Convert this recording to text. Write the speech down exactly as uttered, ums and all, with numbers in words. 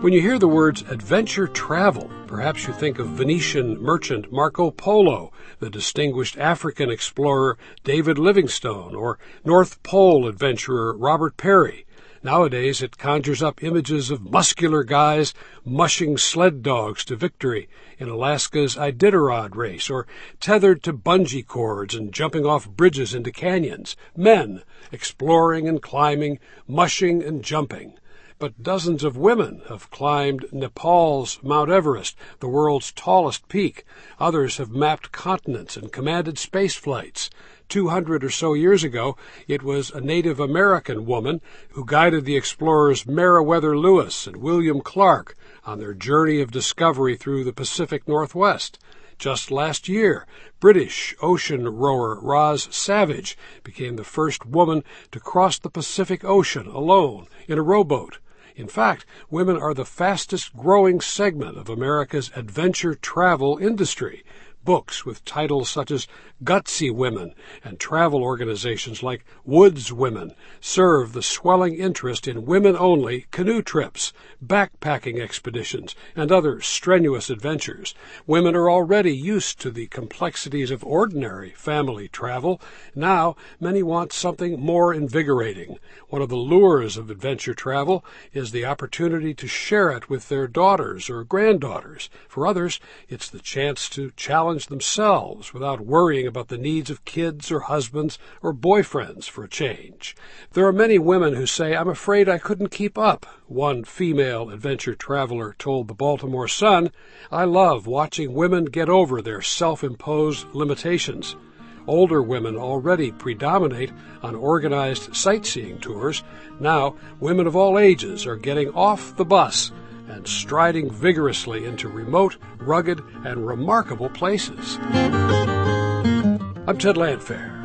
When you hear the words adventure travel, perhaps you think of Venetian merchant Marco Polo, the distinguished African explorer David Livingstone, or North Pole adventurer Robert Peary. Nowadays it conjures up images of muscular guys mushing sled dogs to victory in Alaska's Iditarod race, or tethered to bungee cords and jumping off bridges into canyons. Men exploring and climbing, mushing and jumping. But dozens of women have climbed Nepal's Mount Everest, the world's tallest peak. Others have mapped continents and commanded space flights. Two hundred or so years ago, it was a Native American woman who guided the explorers Meriwether Lewis and William Clark on their journey of discovery through the Pacific Northwest. Just last year, British ocean rower Roz Savage became the first woman to cross the Pacific Ocean alone in a rowboat. In fact, women are the fastest growing segment of America's adventure travel industry. Books with titles such as Gutsy Women and travel organizations like Woods Women serve the swelling interest in women-only canoe trips, backpacking expeditions, and other strenuous adventures. Women are already used to the complexities of ordinary family travel. Now, many want something more invigorating. One of the lures of adventure travel is the opportunity to share it with their daughters or granddaughters. For others, it's the chance to challenge themselves without worrying about the needs of kids or husbands or boyfriends for a change. There are many women who say, "I'm afraid I couldn't keep up." One female adventure traveler told the Baltimore Sun, "I love watching women get over their self-imposed limitations." Older women already predominate on organized sightseeing tours. Now, women of all ages are getting off the bus and striding vigorously into remote, rugged, and remarkable places. I'm Ted Landfair.